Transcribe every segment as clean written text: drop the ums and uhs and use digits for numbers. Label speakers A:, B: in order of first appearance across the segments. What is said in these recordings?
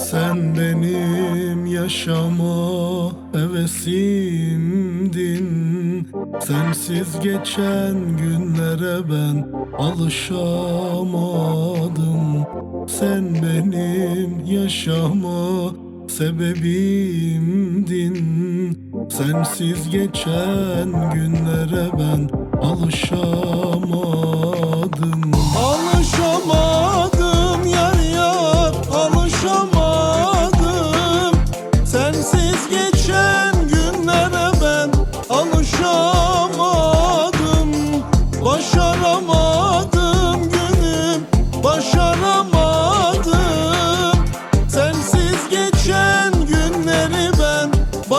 A: Sen benim yaşama hevesimdin. Sensiz geçen günlere ben alışamadım. Sen benim yaşama sebebimdin. Sensiz geçen günlere ben alışamadım. Alışamadım yar yar, alışamadım. Sensiz geçen günlere ben alışamadım. Başaramadım gülüm, başaramadım. Sensiz geçen günleri ben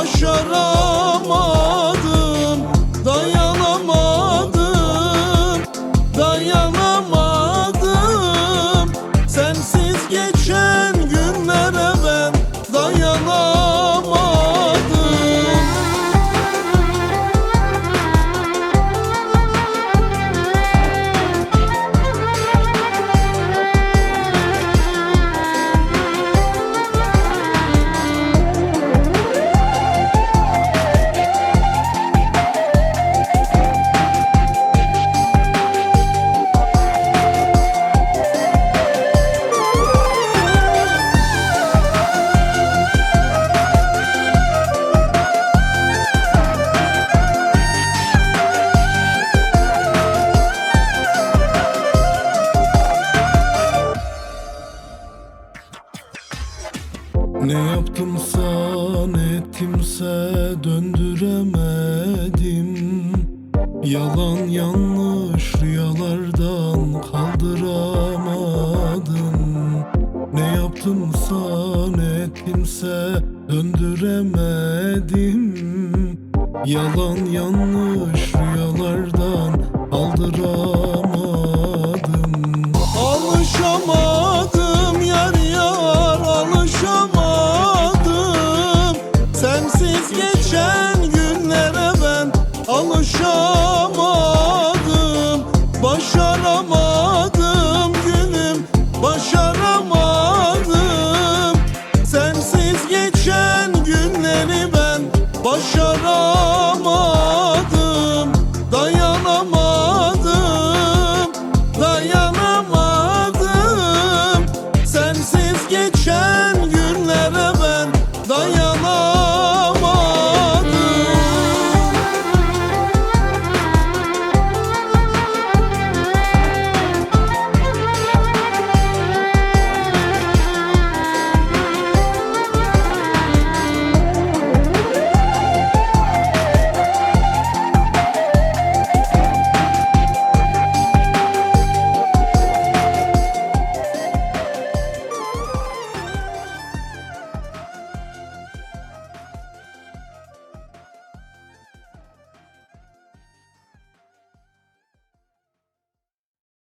A: başaramadım. Dayanamadım, dayanamadım. Sensiz geçen günlere ben dayanamadım. Ne yaptımsa ne ettimse döndüremedim. Yalan yanlış rüyalardan kaldıramadım. Ne yaptımsa ne ettimse döndüremedim. Yalan yanlış rüyalardan kaldıramadım.